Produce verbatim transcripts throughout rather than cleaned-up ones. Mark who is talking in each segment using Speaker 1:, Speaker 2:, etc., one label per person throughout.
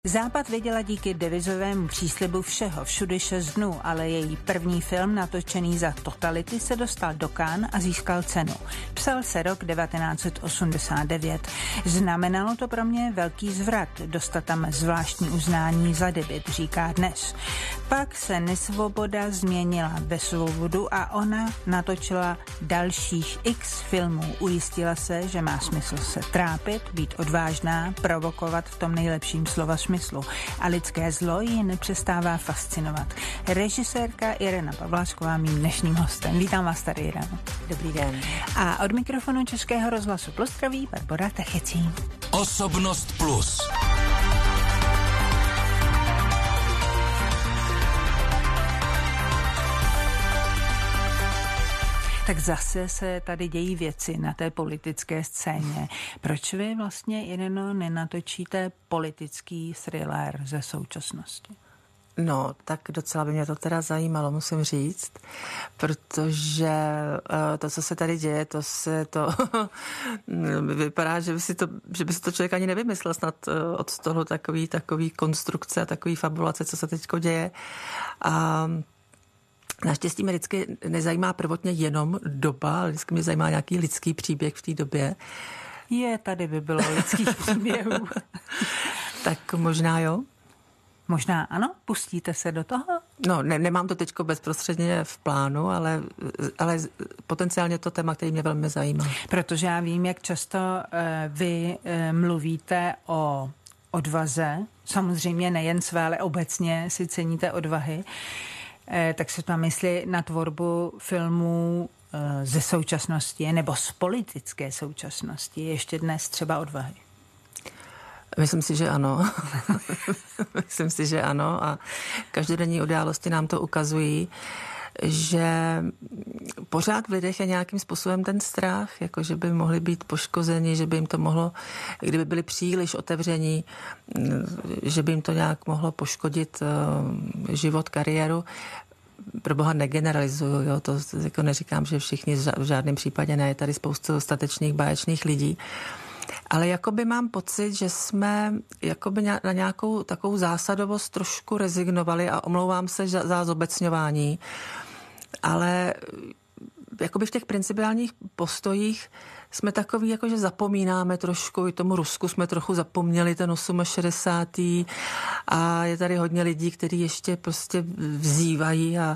Speaker 1: Západ viděla díky devizovému příslibu všeho všudy šest dnů, ale její první film natočený za totality se dostal do Cannes a získal cenu. Psal se rok devatenáct set osmdesát devět. Znamenalo to pro mě velký zvrat, dostat tam zvláštní uznání za debut, říká dnes. Pak se nesvoboda změnila ve svobodu a ona natočila dalších x filmů. Ujistila se, že má smysl se trápit, být odvážná, provokovat v tom nejlepším slova smyslu. A lidské zlo ji nepřestává fascinovat. Režisérka Irena Pavláčková mým dnešním hostem. Vítám vás tady, Irena.
Speaker 2: Dobrý den.
Speaker 1: A od mikrofonu Českého rozhlasu Plus zdraví Barbora Techecí.
Speaker 3: Osobnost Plus.
Speaker 1: Tak zase se tady dějí věci na té politické scéně. Proč vy vlastně, Ireno, nenatočíte politický thriller ze současnosti?
Speaker 2: No, tak docela by mě to teda zajímalo, musím říct, protože to, co se tady děje, to se to vypadá, že by si to, že by si to člověk ani nevymyslel snad od stolu takový, takový konstrukce a takový fabulace, co se teďko děje. A naštěstí mě vždycky nezajímá prvotně jenom doba, ale vždycky mě zajímá nějaký lidský příběh v té době.
Speaker 1: Je, tady by bylo lidských příběhů.
Speaker 2: Tak možná jo.
Speaker 1: Možná ano, pustíte se do toho?
Speaker 2: No, ne, nemám to teďko bezprostředně v plánu, ale, ale potenciálně to téma, který mě velmi zajímá. Protože
Speaker 1: já vím, jak často uh, vy uh, mluvíte o odvaze, samozřejmě nejen své, ale obecně si ceníte odvahy, uh, tak se tam myslí na tvorbu filmů uh, ze současnosti nebo z politické současnosti, ještě dnes třeba odvahy.
Speaker 2: Myslím si, že ano. Myslím si, že ano a každodenní události nám to ukazují, že pořád v lidech je nějakým způsobem ten strach, jako že by mohli být poškozeni, že by jim to mohlo, kdyby byli příliš otevření, že by jim to nějak mohlo poškodit život, kariéru. Pro boha negeneralizuju, jo, to jako neříkám, že všichni v žádném případě ne, je tady spoustu statečných, báječných lidí. Ale jakoby mám pocit, že jsme jakoby na nějakou takovou zásadovost trošku rezignovali a omlouvám se za zobecňování, ale jakoby v těch principiálních postojích jsme takový, jakože zapomínáme trošku, i tomu Rusku jsme trochu zapomněli, ten šedesátý osm a je tady hodně lidí, kteří ještě prostě vzývají a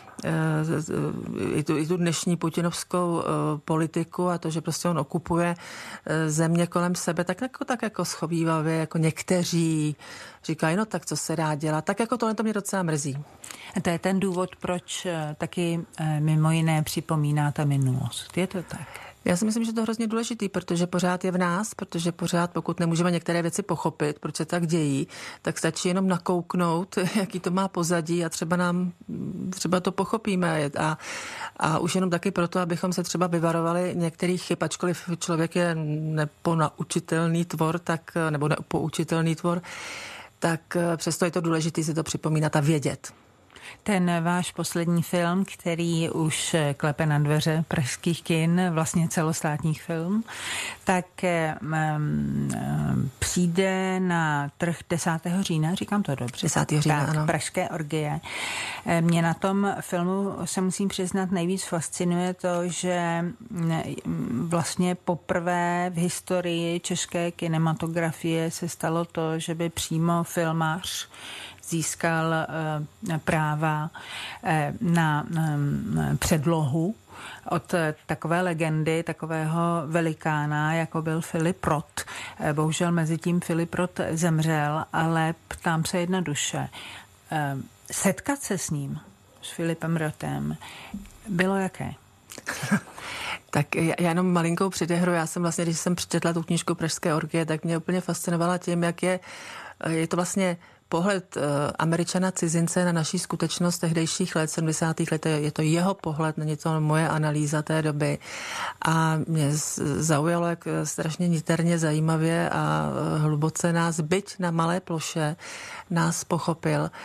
Speaker 2: I tu, i tu dnešní putinovskou uh, politiku a to, že prostě on okupuje uh, země kolem sebe, tak jako, tak jako schovívavě, jako někteří říkají, no tak co se dá dělat, tak jako tohle to mě docela mrzí.
Speaker 1: A to je ten důvod, proč uh, taky uh, mimo jiné připomínáte minulost. Je to tak?
Speaker 2: Já si myslím, že to je hrozně důležitý, protože pořád je v nás, protože pořád, pokud nemůžeme některé věci pochopit, proč se tak dějí, tak stačí jenom nakouknout, jaký to má pozadí a třeba nám, třeba to pochopíme. A, a už jenom taky proto, abychom se třeba vyvarovali některých chyb, ačkoliv člověk je neponaučitelný tvor, tak, nebo nepoučitelný tvor, tak přesto je to důležité si to připomínat a vědět.
Speaker 1: Ten váš poslední film, který už klepe na dveře pražských kin, vlastně celostátních film, tak um, přijde na trh desátého října, říkám to dobře.
Speaker 2: desátého října,
Speaker 1: tak,
Speaker 2: ano.
Speaker 1: Pražské orgie. Mě na tom filmu, se musím přiznat, nejvíc fascinuje to, že vlastně poprvé v historii české kinematografie se stalo to, že by přímo filmař získal uh, práva uh, na um, předlohu od uh, takové legendy, takového velikána, jako byl Philipp Roth. Uh, bohužel mezi tím Philipp Roth zemřel, ale ptám se jednoduše. Uh, setkat se s ním, s Philippem Rothem, bylo jaké?
Speaker 2: Tak já jenom malinkou předehru. Já jsem vlastně, když jsem přečetla tu knížku Pražské orgie, tak mě úplně fascinovala tím, jak je, je to vlastně pohled uh, Američana cizince na naší skutečnost tehdejších let, sedmdesátých let, je to jeho pohled, není to moje analýza té doby. A mě zaujalo, jak strašně niterně, zajímavě a hluboce nás, byť na malé ploše, nás pochopil.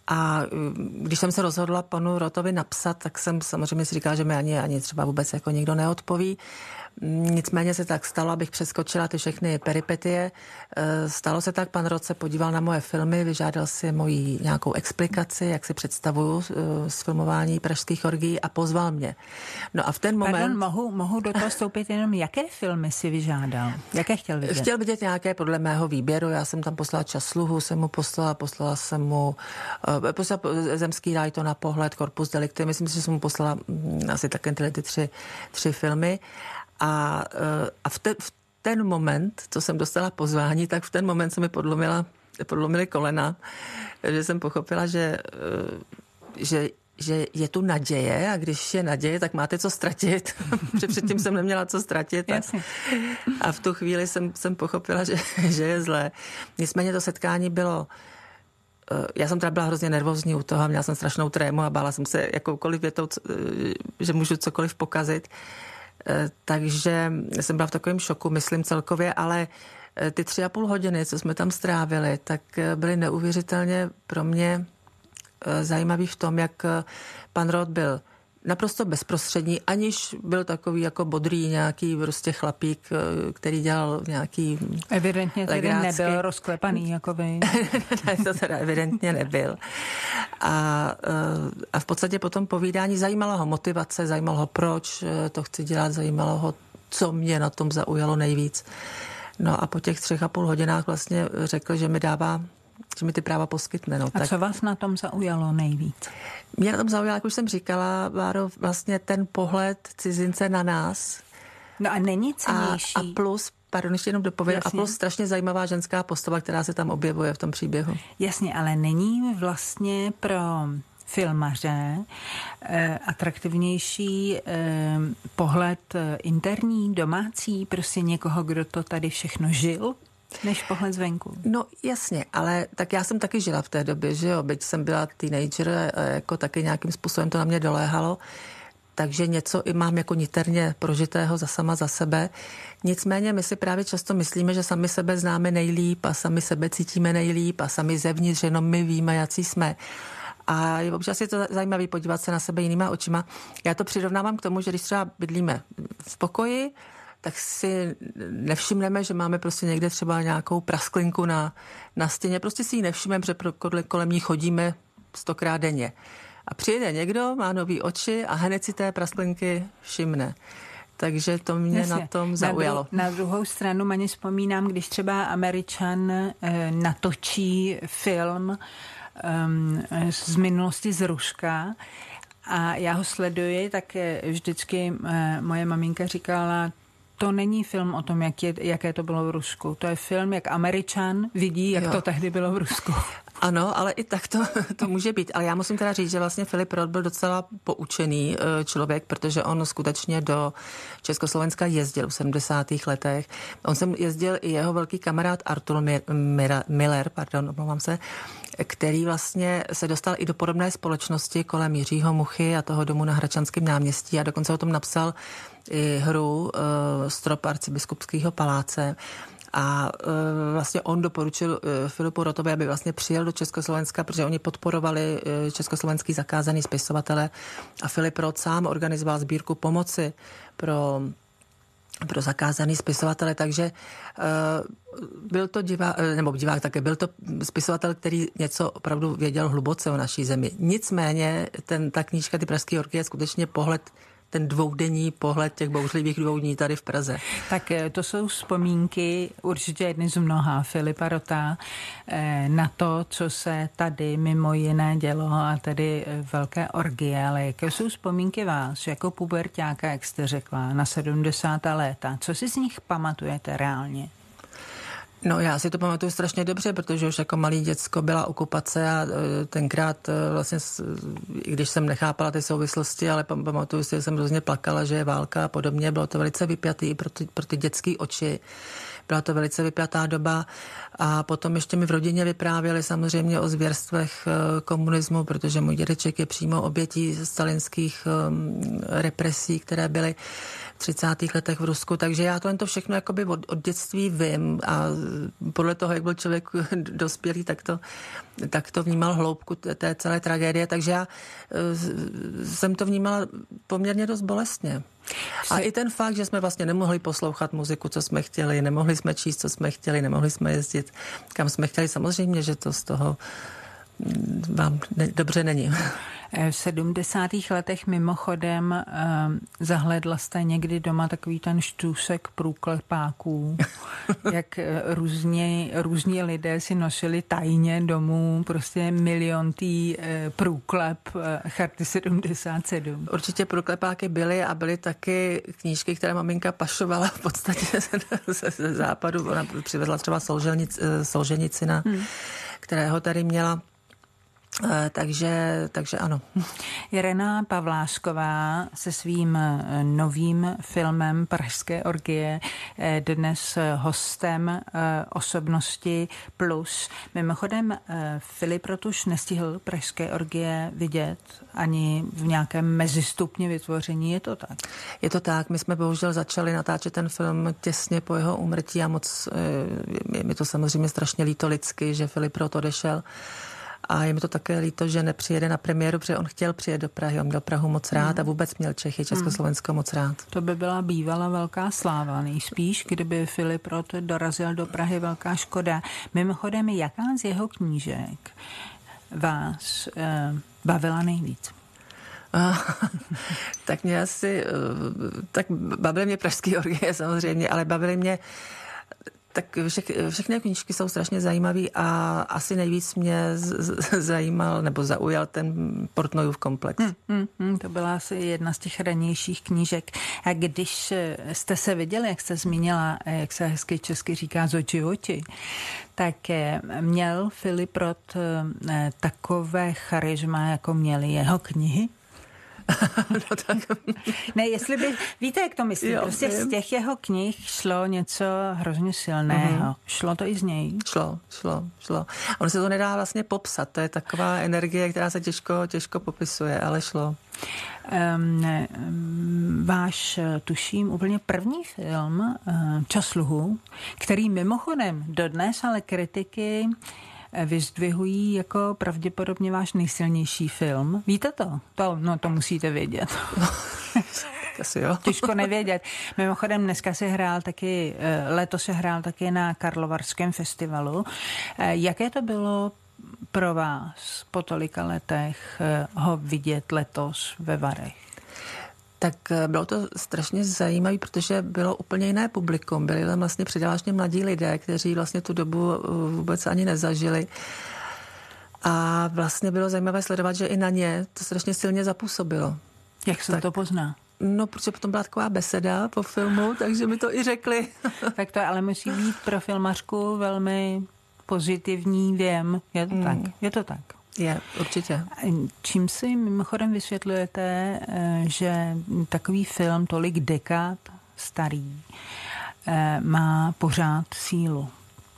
Speaker 2: A když jsem se rozhodla panu Rothovi napsat, tak jsem samozřejmě si říkala, že mi ani, ani třeba vůbec jako nikdo neodpoví. Nicméně se tak stalo, abych přeskočila ty všechny peripetie. Stalo se tak, pan Roth se podíval na moje filmy, vyžádal si moji nějakou explikaci, jak si představuju sfilmování pražských orgií a pozval mě. No a v ten moment...
Speaker 1: Pardon, mohu, mohu do toho vstoupit jenom, jaké filmy si vyžádal? Jaké chtěl vidět?
Speaker 2: Chtěl vidět nějaké podle mého výběru. Já jsem tam poslala Čas sluhu, jsem mu poslala, poslala jsem mu uh, poslala Zemský ráj, to na pohled, Corpus delicti. Myslím si, že jsem mu poslala um, asi také tyhle ty tři, tři filmy. A, a v, te, v ten moment, co jsem dostala pozvání, tak v ten moment se mi podlomila, podlomily kolena, že jsem pochopila, že, že, že je tu naděje a když je naděje, tak máte co ztratit. Protože předtím jsem neměla co ztratit. A, a v tu chvíli jsem, jsem pochopila, že, že je zlé. Nicméně to setkání bylo... Já jsem teda byla hrozně nervózní u toho, měla jsem strašnou trému a bála jsem se jakoukoliv větou, že můžu cokoliv pokazit. Takže jsem byla v takovém šoku, myslím celkově, ale ty tři a půl hodiny, co jsme tam strávili, tak byly neuvěřitelně pro mě zajímavý v tom, jak pan Roth byl naprosto bezprostřední, aniž byl takový jako bodrý nějaký prostě chlapík, který dělal nějaký
Speaker 1: evidentně tedy
Speaker 2: legrácky.
Speaker 1: Nebyl rozklepaný jako vy.
Speaker 2: Ne, to teda evidentně nebyl. A, a v podstatě po tom povídání zajímalo ho motivace, zajímalo ho proč to chci dělat, zajímalo ho, co mě na tom zaujalo nejvíc. No a po těch třech a půl hodinách vlastně řekl, že mi dává že mi ty práva poskytne. No,
Speaker 1: a
Speaker 2: tak...
Speaker 1: co vás na tom zaujalo nejvíc?
Speaker 2: Mě na tom zaujalo, jak už jsem říkala, Báro, vlastně ten pohled cizince na nás.
Speaker 1: No a není cennější.
Speaker 2: A, a plus, pardon, ještě jenom dopovím, a plus strašně zajímavá ženská postava, která se tam objevuje v tom příběhu.
Speaker 1: Jasně, ale není vlastně pro filmaře eh, atraktivnější eh, pohled interní, domácí, prostě někoho, kdo to tady všechno žil? Než pohled zvenku.
Speaker 2: No jasně, ale tak já jsem taky žila v té době, že jo, byť jsem byla teenager, jako taky nějakým způsobem to na mě doléhalo, takže něco i mám jako niterně prožitého za sama za sebe. Nicméně my si právě často myslíme, že sami sebe známe nejlíp a sami sebe cítíme nejlíp a sami zevnitř, že jenom my víme, jací jsme. A je občas je to zajímavé podívat se na sebe jinýma očima. Já to přirovnávám k tomu, že když třeba bydlíme v pokoji, tak si nevšimneme, že máme prostě někde třeba nějakou prasklinku na, na stěně. Prostě si ji nevšimneme, že kolem ní chodíme stokrát denně. A přijede někdo, má nový oči a hned si té prasklinky všimne. Takže to mě Jasně. na tom zaujalo.
Speaker 1: Na, dru- na druhou stranu ani vzpomínám, když třeba Američan e, natočí film e, z minulosti z Ruska a já ho sleduji, tak vždycky e, moje maminka říkala, to není film o tom, jak je, jaké to bylo v Rusku. To je film, jak Američan vidí, jak jo. to tehdy bylo v Rusku.
Speaker 2: Ano, ale i tak to, to může být. Ale já musím teda říct, že vlastně Filip Roth byl docela poučený člověk, protože on skutečně do Československa jezdil v sedmdesátých letech. On sem jezdil i jeho velký kamarád Artur Miller, pardon, omlouvám se, který vlastně se dostal i do podobné společnosti kolem Jiřího Muchy a toho domu na Hradčanském náměstí a dokonce o tom napsal i hru uh, Strop arcibiskupského paláce. A e, vlastně on doporučil e, Filipu Rothovi, aby vlastně přijel do Československa, protože oni podporovali e, československý zakázaný spisovatele a Filip Roth sám organizoval sbírku pomoci pro, pro zakázaný spisovatele, takže e, byl to divák, nebo divák také, byl to spisovatel, který něco opravdu věděl hluboce o naší zemi. Nicméně ten, ta knížka Ty pražské orgie je skutečně pohled ten dvoudenní pohled těch bouřlivých dvou dní tady v Praze.
Speaker 1: Tak to jsou vzpomínky, určitě jedny z mnoha Filipa Rotha, na to, co se tady mimo jiné dělo a tedy velké orgie, ale jaké jsou vzpomínky vás, jako puberťáka, jak jste řekla, na sedmdesátá léta? Co si z nich pamatujete reálně?
Speaker 2: No já si to pamatuju strašně dobře, protože už jako malý děcko byla okupace a tenkrát vlastně, i když jsem nechápala ty souvislosti, ale pamatuju si, že jsem hrozně plakala, že je válka a podobně, bylo to velice vypjatý pro ty, pro ty dětský oči. byla to velice vypjatá doba a potom ještě mi v rodině vyprávěli samozřejmě o zvěrstvech komunismu, protože můj dědeček je přímo obětí stalinských represí, které byly v třicátých letech v Rusku, takže já to jen to všechno jakoby od, od dětství vím a podle toho, jak byl člověk dospělý, tak to, tak to vnímal hloubku té celé tragédie, takže já jsem to vnímala poměrně dost bolestně. A i ten fakt, že jsme vlastně nemohli poslouchat muziku, co jsme chtěli, nemohli jsme číst, co jsme chtěli, nemohli jsme jezdit, kam jsme chtěli, samozřejmě, že to z toho vám ne, dobře není.
Speaker 1: V sedmdesátých letech mimochodem eh, zahledla jste někdy doma takový ten štůsek průklepáků, jak různě, různí lidé si nosili tajně domů prostě miliontý eh, průklep eh, Charty sedmdesát sedm.
Speaker 2: Určitě průklepáky byly a byly taky knížky, které maminka pašovala v podstatě ze, ze západu. Ona přivezla třeba Solženic, Solženicina, hmm. kterého tady měla. Takže, takže ano.
Speaker 1: Irena Pavlásková se svým novým filmem Pražské orgie dnes hostem Osobnosti plus. Mimochodem Filip Rotuš nestihl Pražské orgie vidět ani v nějakém mezistupni vytvoření, je to tak?
Speaker 2: Je to tak, my jsme bohužel začali natáčet ten film těsně po jeho úmrtí a moc, je mi to samozřejmě strašně líto lidsky, že Filip Rot odešel. A je mi to také líto, že nepřijede na premiéru, protože on chtěl přijet do Prahy, on měl Prahu moc rád mm. a vůbec měl Čechy, Československo mm. moc rád.
Speaker 1: To by byla bývala velká sláva, nejspíš, kdyby Filip Rot dorazil do Prahy, velká škoda. Mimochodem, jaká z jeho knížek vás eh, bavila nejvíc?
Speaker 2: Tak mě asi, tak bavily mě Pražské orgie samozřejmě, ale bavily mě tak všech, všechny knížky jsou strašně zajímavé a asi nejvíc mě z, z, zajímal nebo zaujal ten Portnoyův komplex.
Speaker 1: Hmm, hmm, hmm, to byla asi jedna z těch ranějších knížek. A když jste se viděli, jak jste zmínila, jak se hezky česky říká z oči v oči, tak měl Filip Rot takové charisma, jako měly jeho knihy?
Speaker 2: No tak.
Speaker 1: Ne, jestli by, víte, jak to myslím, jo, prostě vím. Z těch jeho knih šlo něco hrozně silného. Mm-hmm. Šlo to i z něj?
Speaker 2: Šlo, šlo, šlo. On se to nedá vlastně popsat, to je taková energie, která se těžko, těžko popisuje, ale šlo.
Speaker 1: Um, ne, váš, tuším, úplně první film Čas sluhu, který mimochodem dodnes ale kritiky vyzdvihují jako pravděpodobně váš nejsilnější film. Víte to? To, no, to musíte vědět.
Speaker 2: Asi jo.
Speaker 1: Těžko nevědět. Mimochodem dneska se hrál taky, letos se hrál taky na Karlovarském festivalu. Jaké to bylo pro vás po tolika letech ho vidět letos ve Varech?
Speaker 2: Tak bylo to strašně zajímavé, protože bylo úplně jiné publikum. Byli tam vlastně především mladí lidé, kteří vlastně tu dobu vůbec ani nezažili. A vlastně bylo zajímavé sledovat, že i na ně to strašně silně zapůsobilo.
Speaker 1: Jak se tak to pozná?
Speaker 2: No, protože potom byla taková beseda po filmu, takže mi to i řekli. Tak
Speaker 1: to ale musí být pro filmařku velmi pozitivní věm. Je to mm. tak? Je to tak?
Speaker 2: Je, určitě.
Speaker 1: Čím si mimochodem vysvětlujete, že takový film tolik dekád starý má pořád sílu?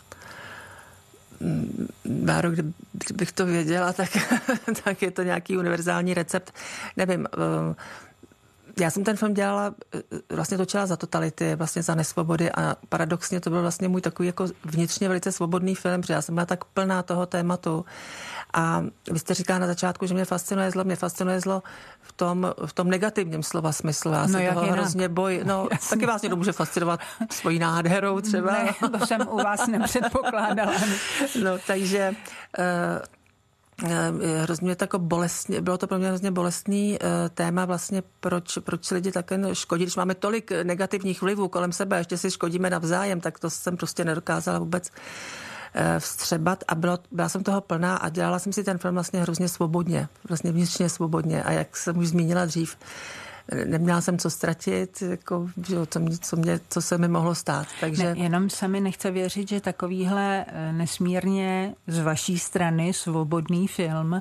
Speaker 2: Báro, kdybych to věděla, tak, tak je to nějaký univerzální recept. Nevím, já jsem ten film dělala, vlastně točila za totality, vlastně za nesvobody a paradoxně to byl vlastně můj takový jako vnitřně velice svobodný film, protože já jsem byla tak plná toho tématu. A vy jste říkala na začátku, že mě fascinuje zlo. Mě fascinuje zlo v tom, v tom negativním slova smyslu. Já se no, toho hrozně bojím. No, Jasně. Taky vás někdo může fascinovat svojí nádherou třeba.
Speaker 1: Ne, to jsem u vás nepředpokládala.
Speaker 2: No, takže uh, hrozně to jako bolestně, bylo to pro mě hrozně bolestný uh, téma vlastně, proč, proč lidi také škodí, když máme tolik negativních vlivů kolem sebe, ještě si škodíme navzájem, tak to jsem prostě nedokázala vůbec vstřebat a bylo, byla jsem toho plná a dělala jsem si ten film vlastně hrozně svobodně, vlastně vnitřně svobodně a jak jsem už zmínila dřív, neměla jsem co ztratit, jako, co, mě, co, mě, co se mi mohlo stát. Takže...
Speaker 1: Ne, jenom se mi nechce věřit, že takovýhle nesmírně z vaší strany svobodný film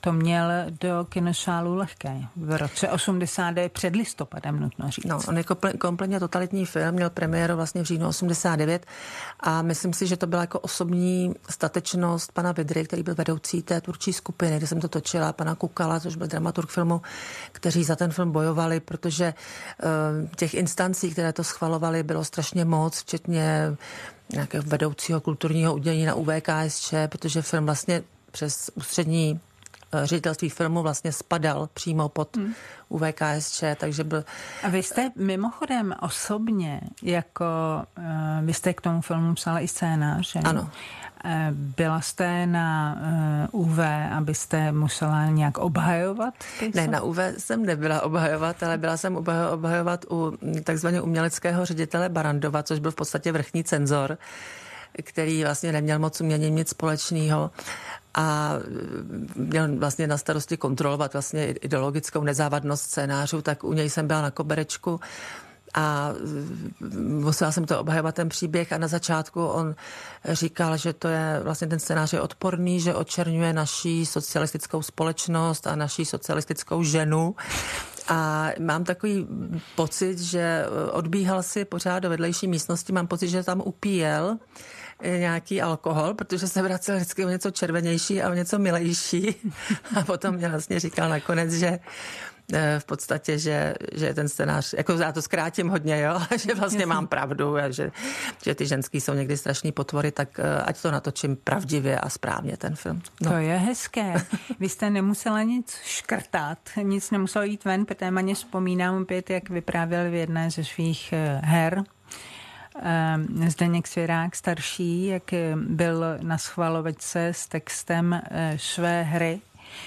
Speaker 1: to měl do kinosálu lehké. V roce osmdesát devět před listopadem, nutno říct.
Speaker 2: No, on je kompletně totalitní film, měl premiéru vlastně v říjnu osmdesát devět a myslím si, že to byla jako osobní statečnost pana Vydry, který byl vedoucí té tvůrčí skupiny, kde jsem to točila, pana Kukala, což byl dramaturg filmu, kteří za ten film bojovali, protože uh, těch instancí, které to schvalovali, bylo strašně moc, včetně nějakého vedoucího kulturního udělení na U V K S Č, protože film vlastně přes ústřední ředitelství filmu vlastně spadal přímo pod hmm. U V K S Č, takže byl...
Speaker 1: A vy jste mimochodem osobně, jako uh, vy jste k tomu filmu psala i scénář, že?
Speaker 2: Ano.
Speaker 1: Byla jste na uh, U V, abyste musela nějak obhajovat?
Speaker 2: Ne, na U V jsem nebyla obhajovat, ale byla jsem obhajovat u takzvaného uměleckého ředitele Barandova, což byl v podstatě vrchní cenzor, který vlastně neměl moc uměním nic společného a měl vlastně na starosti kontrolovat vlastně ideologickou nezávadnost scénářů, tak u něj jsem byla na koberečku a musela jsem to obhajovat ten příběh a na začátku on říkal, že to je vlastně ten scénář je odporný, že očerňuje naší socialistickou společnost a naší socialistickou ženu. A mám takový pocit, že odbíhal si pořád do vedlejší místnosti, mám pocit, že tam upíjel nějaký alkohol, protože se vracel vždycky o něco červenější a o něco milejší. A potom mě vlastně říkal nakonec, že v podstatě, že, že ten scénář, jako já to zkrátím hodně, jo, že vlastně mám pravdu a že, že ty ženský jsou někdy strašný potvory, tak ať to natočím pravdivě a správně ten film.
Speaker 1: No. To je hezké. Vy jste nemusela nic škrtat, nic nemuselo jít ven, protože mě vzpomínám opět, jak vyprávěl v jedné ze svých her Zdeněk Svěrák starší, jak byl na schvalovačce s textem své hry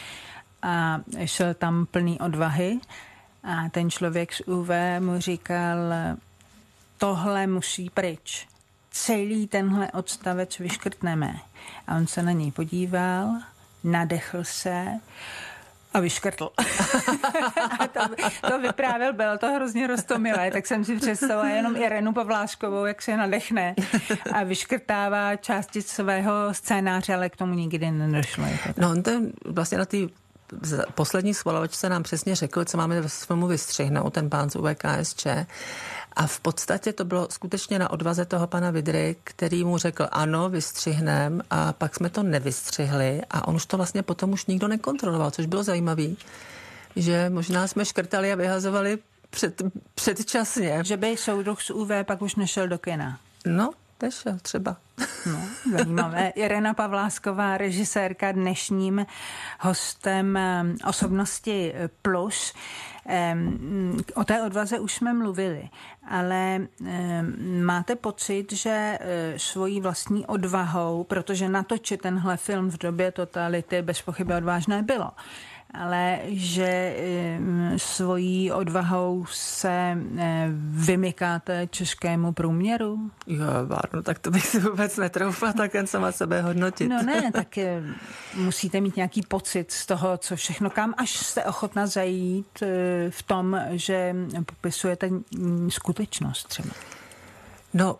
Speaker 1: a šel tam plný odvahy a ten člověk z U V mu říkal, tohle musí pryč. Celý tenhle odstavec vyškrtneme. A on se na něj podíval, nadechl se a vyškrtl. A to, to vyprávěl, bylo to hrozně roztomilé, tak jsem si představila jenom Irenu Pavláškovou, jak se nadechne a vyškrtává části svého scénáře, ale k tomu nikdy nedošlo.
Speaker 2: No on ten vlastně na té poslední schvalovačce nám přesně řekl, co máme ve filmu vystřihnout, ten pán z U V K S Č. A v podstatě to bylo skutečně na odvaze toho pana Vydry, který mu řekl ano, vystřihnem a pak jsme to nevystřihli a on už to vlastně potom už nikdo nekontroloval, což bylo zajímavý, že možná jsme škrtali a vyhazovali před, předčasně.
Speaker 1: Že by soudruh z U V pak už nešel do kina.
Speaker 2: No, nešel třeba.
Speaker 1: No, zajímavé. Irena Pavlásková, režisérka, dnešním hostem Osobnosti plus. O té odvaze už jsme mluvili, ale máte pocit, že svojí vlastní odvahou, protože natočit tenhle film v době totality bez pochyby odvážné bylo, ale že svojí odvahou se vymykáte českému průměru?
Speaker 2: Jo, no tak to bych si vůbec netroufla tak jen sama sebe hodnotit.
Speaker 1: No ne, tak musíte mít nějaký pocit z toho, co všechno, kam až jste ochotna zajít v tom, že popisujete skutečnost třeba.
Speaker 2: No,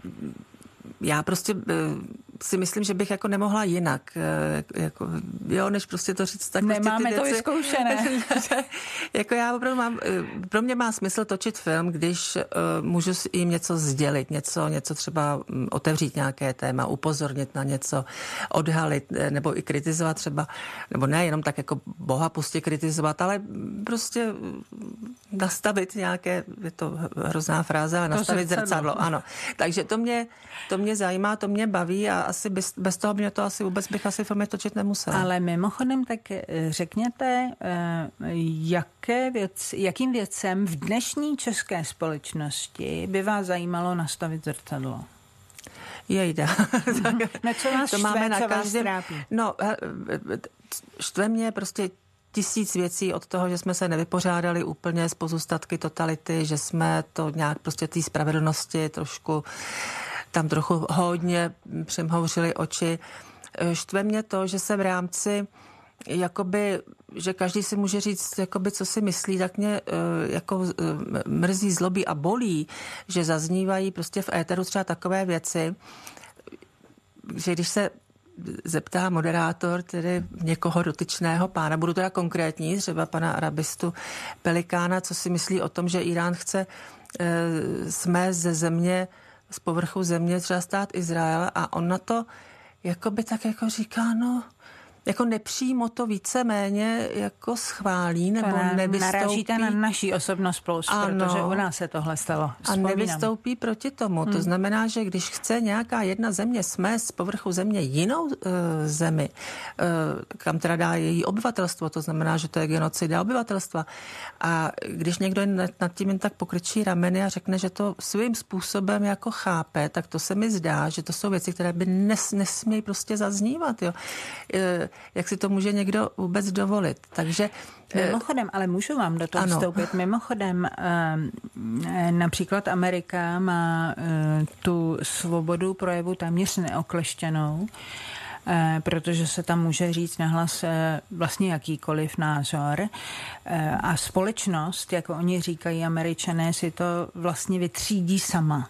Speaker 2: já prostě si myslím, že bych jako nemohla jinak, jako, jo, než prostě to říct tak.
Speaker 1: Nemáme
Speaker 2: prostě
Speaker 1: to vyzkoušené.
Speaker 2: Jako já opravdu mám, pro mě má smysl točit film, když uh, můžu jim něco sdělit, něco, něco třeba otevřít nějaké téma, upozornit na něco, odhalit, nebo i kritizovat třeba, nebo ne jenom tak jako boha pustě kritizovat, ale prostě nastavit nějaké, je to hrozná fráze, ale nastavit zrcadlo. zrcadlo, ano. Takže to mě, to mě zajímá, to mě baví a asi bez, bez toho mě to asi vůbec bych asi filmy točit nemusela.
Speaker 1: Ale mimochodem, tak řekněte, jaké věc, jakým věcem v dnešní české společnosti by vás zajímalo nastavit zrcadlo?
Speaker 2: Jejda.
Speaker 1: Na co vás
Speaker 2: to
Speaker 1: štve,
Speaker 2: máme na
Speaker 1: co
Speaker 2: každém,
Speaker 1: vás trápí?
Speaker 2: No, štve mě prostě tisíc věcí od toho, že jsme se nevypořádali úplně s pozůstatky totality, že jsme to nějak prostě té spravedlnosti trošku tam trochu hodně přimhouřili oči. Štve mě to, že se v rámci jakoby, že každý si může říct, jakoby, co si myslí, tak mě jako mrzí, zlobí a bolí, že zaznívají prostě v éteru třeba takové věci, že když se zeptá moderátor tedy někoho dotyčného pána, budu teda konkrétní, třeba pana arabistu Pelikána, co si myslí o tom, že Irán chce e, smést ze země, z povrchu země třeba stát Izrael, a on na to jakoby tak jako říká, no, jako nepřímo to víceméně jako schválí nebo
Speaker 1: to
Speaker 2: nevystoupí.
Speaker 1: Narážíte na naší osobnost plus, ano, protože u nás se tohle stalo. Vzpomínám.
Speaker 2: A nevystoupí proti tomu. Hmm. To znamená, že když chce nějaká jedna země smést z povrchu země jinou uh, zemi, uh, kam teda dá její obyvatelstvo, to znamená, že to je genocida obyvatelstva. A když někdo nad tím jen tak pokrčí rameny a řekne, že to svým způsobem jako chápe, tak to se mi zdá, že to jsou věci, které by nes, nesmějí prostě zaznívat. Jo. Uh, jak si to může někdo vůbec dovolit. Takže
Speaker 1: mimochodem, ale můžu vám do toho vstoupit. Mimochodem, například Amerika má tu svobodu projevu téměř neokleštěnou, protože se tam může říct nahlas vlastně jakýkoliv názor. A společnost, jako oni říkají Američané, si to vlastně vytřídí sama.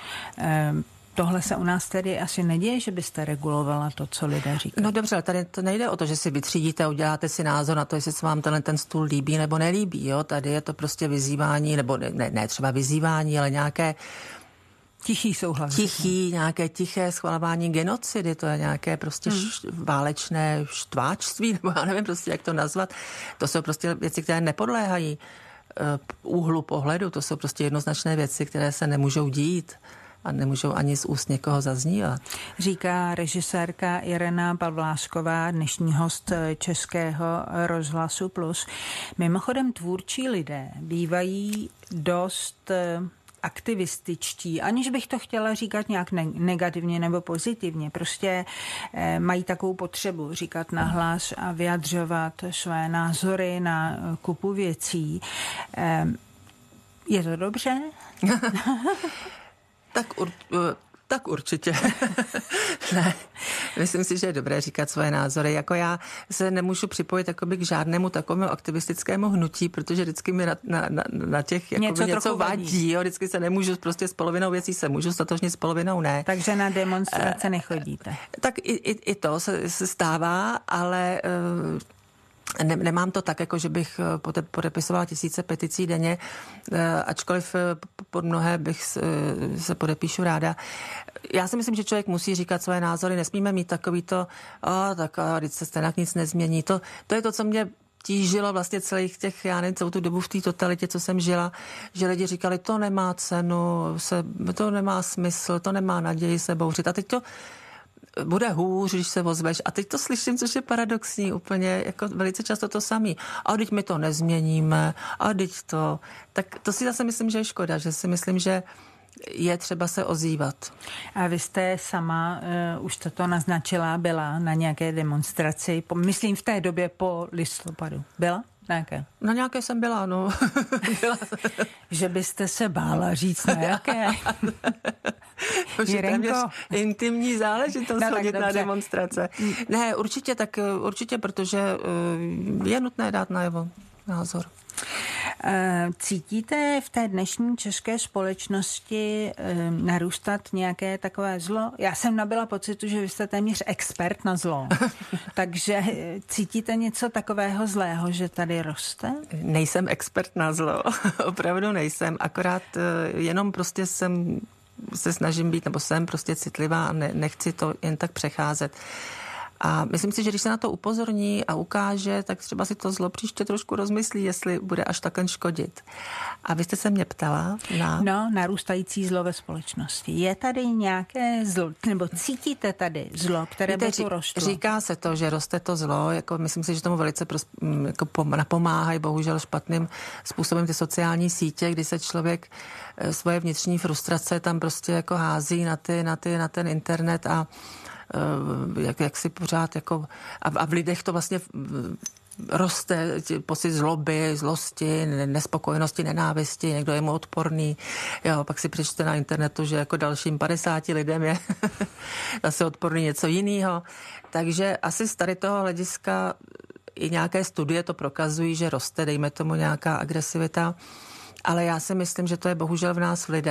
Speaker 1: Tohle se u nás tedy asi neděje, že byste regulovala to, co lidé říkají.
Speaker 2: No dobře, ale tady to nejde o to, že si vytřídíte a uděláte si názor na to, jestli se vám tenhle ten stůl líbí nebo nelíbí. Jo? Tady je to prostě vyzývání, nebo ne, ne třeba vyzývání, ale nějaké
Speaker 1: tichý souhlas.
Speaker 2: Tichý, nějaké tiché schvalování genocidy, to je nějaké prostě hmm. š, válečné štváčství, nebo já nevím prostě, jak to nazvat. To jsou prostě věci, které nepodléhají uh, úhlu pohledu, to jsou prostě jednoznačné věci, které se nemůžou dít a nemůžou ani z úst někoho zaznívat.
Speaker 1: Říká režisérka Irena Pavlásková, dnešní host Českého rozhlasu Plus. Mimochodem tvůrčí lidé bývají dost aktivističtí, aniž bych to chtěla říkat nějak negativně nebo pozitivně. Prostě eh, mají takovou potřebu říkat nahlas a vyjadřovat své názory na kupu věcí. Eh, je to dobře?
Speaker 2: Tak, ur, tak určitě. Ne, myslím si, že je dobré říkat svoje názory. Jako já se nemůžu připojit jakoby k žádnému takovému aktivistickému hnutí, protože vždycky mi na, na, na, na těch jakoby něco, něco vadí. Jo, vždycky se nemůžu, prostě s polovinou věcí se můžu statožnit, s polovinou ne.
Speaker 1: Takže na demonstrace nechodíte.
Speaker 2: Tak i, i, i to se, se stává, ale Ne, nemám to tak, jako že bych podepisovala tisíce peticí denně, ačkoliv pod mnohé bych se podepíšu ráda. Já si myslím, že člověk musí říkat své názory, nesmíme mít takový to, oh, tak když se stejnak nic nezmění. To, to je to, co mě tížilo vlastně celých těch, já nevím, celou tu dobu v té totalitě, co jsem žila, že lidi říkali, to nemá cenu, se, to nemá smysl, to nemá naději se bouřit. A teď to bude hůř, když se ozveš. A teď to slyším, což je paradoxní, úplně jako velice často to samý. A teď my to nezměníme, a teď to. Tak to si zase myslím, že je škoda, že si myslím, že je třeba se ozývat.
Speaker 1: A vy jste sama, uh, už to naznačila, byla na nějaké demonstraci, po, myslím v té době po listopadu. Byla? Nějaké?
Speaker 2: Na nějaké jsem byla, no. Byla.
Speaker 1: Že byste se bála říct na jaké?
Speaker 2: Už je téměř intimní záležitost no, chodit na demonstrace. Ne, určitě, tak určitě, protože je nutné dát najevo názor.
Speaker 1: Cítíte v té dnešní české společnosti narůstat nějaké takové zlo? Já jsem nabyla pocitu, že vy jste téměř expert na zlo. Takže cítíte něco takového zlého, že tady roste?
Speaker 2: Nejsem expert na zlo. Opravdu nejsem. Akorát jenom prostě jsem se snažím být, nebo jsem prostě citlivá a ne, nechci to jen tak přecházet. A myslím si, že když se na to upozorní a ukáže, tak třeba si to zlo příště trošku rozmyslí, jestli bude až takhle škodit. A vy jste se mě ptala na...
Speaker 1: No, narůstající zlo ve společnosti. Je tady nějaké zlo, nebo cítíte tady zlo, které by tu rostlo?
Speaker 2: Říká se to, že roste to zlo, jako myslím si, že tomu velice pros, jako napomáhají bohužel špatným způsobem ty sociální sítě, kdy se člověk svoje vnitřní frustrace tam prostě jako hází na, ty, na, ty, na ten internet a jak, jak si pořád jako a, a v lidech to vlastně roste pocit zloby, zlosti, nespokojenosti, nenávisti, někdo je mu odporný. Jo, pak si přečte na internetu, že jako dalším padesáti lidem je zase odporný něco jiného. Takže asi z tady toho hlediska i nějaké studie to prokazují, že roste, dejme tomu nějaká agresivita. Ale já si myslím, že to je bohužel v nás v lidech.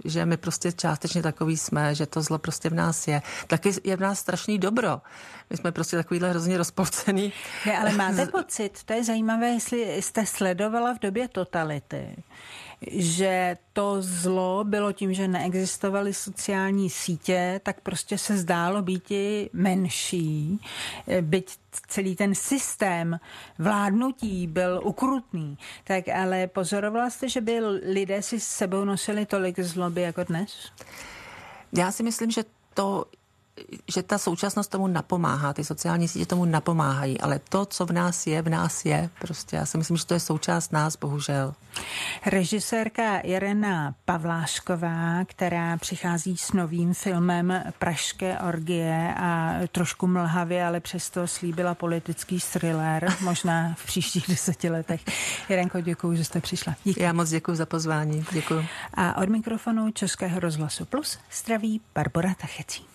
Speaker 2: že my prostě částečně takový jsme, že to zlo prostě v nás je. Taky je v nás strašný dobro. My jsme prostě takovýhle hrozně rozpolcený.
Speaker 1: Ne, ale máte pocit, to je zajímavé, jestli jste sledovala v době totality, že to zlo bylo tím, že neexistovaly sociální sítě, tak prostě se zdálo být i menší, byť celý ten systém vládnutí byl ukrutný. Tak ale pozorovala jste, že by lidé si s sebou nosili tolik zloby jako dnes?
Speaker 2: Já si myslím, že to že ta současnost tomu napomáhá, ty sociální sítě tomu napomáhají, ale to, co v nás je, v nás je. Prostě já si myslím, že to je součást nás, bohužel.
Speaker 1: Režisérka Irena Pavlášková, která přichází s novým filmem Pražské orgie a trošku mlhavě, ale přesto slíbila politický thriller, možná v příštích deseti letech. Irenko, děkuji, že jste přišla. Díky.
Speaker 2: Já moc děkuji za pozvání. Děkuji.
Speaker 1: A od mikrofonu Českého rozhlasu Plus zdraví Barbora Tachecí.